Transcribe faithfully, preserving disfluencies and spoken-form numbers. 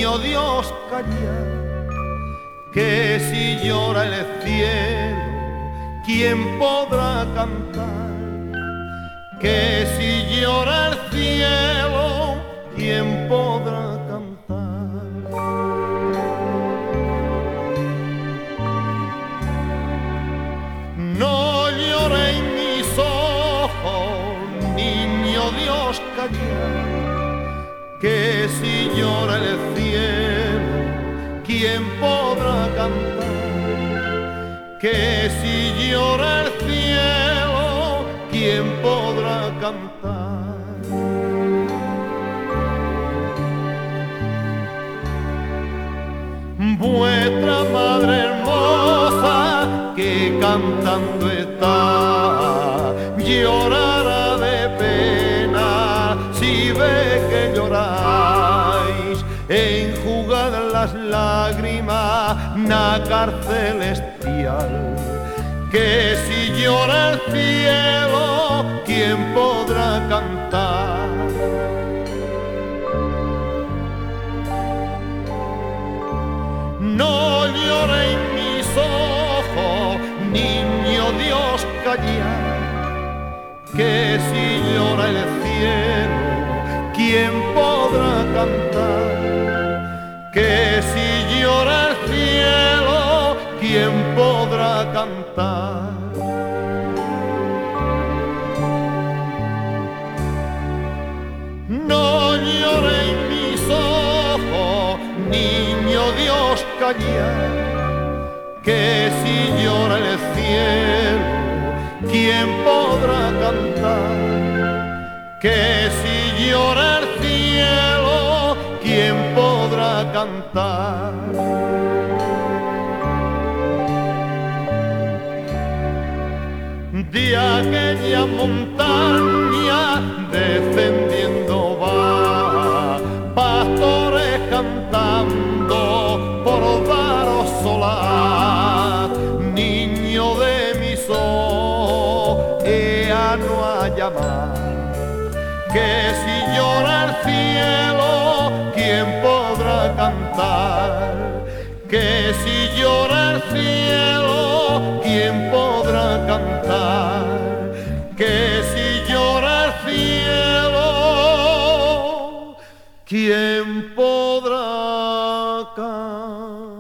niño Dios calla, que si llora el cielo, ¿quién podrá cantar? Que si llora el cielo, ¿quién podrá cantar? No lloréis mis ojos, niño Dios calla, que si llora el cielo, ¿quién podrá cantar? Que si llora el cielo, ¿quién podrá cantar? Vuestra madre hermosa, que cantando está, llorará de pena si ve que lloráis, enjugad las lágrimas, nácar celestial, que si llora el cielo, ¿quién podrá cantar? No lloréis mis ojos, niño Dios calla, que si llora el cielo, ¿quién podrá cantar? Que si llora el cielo, ¿quién podrá cantar? No lloréis mis ojos, niño Dios calla, que si llora el cielo, ¿quién podrá cantar? Que si llora el cielo, ¿quién podrá cantar? De aquella montaña descendiendo va, pastores cantando por daros solar, niño de mis ojos, ea no a llamar, que si llora el cielo, ¿quién podrá cantar? Que si llora el cielo, ¿quién podrá cantar? Que si llora el cielo, ¿quién podrá cantar?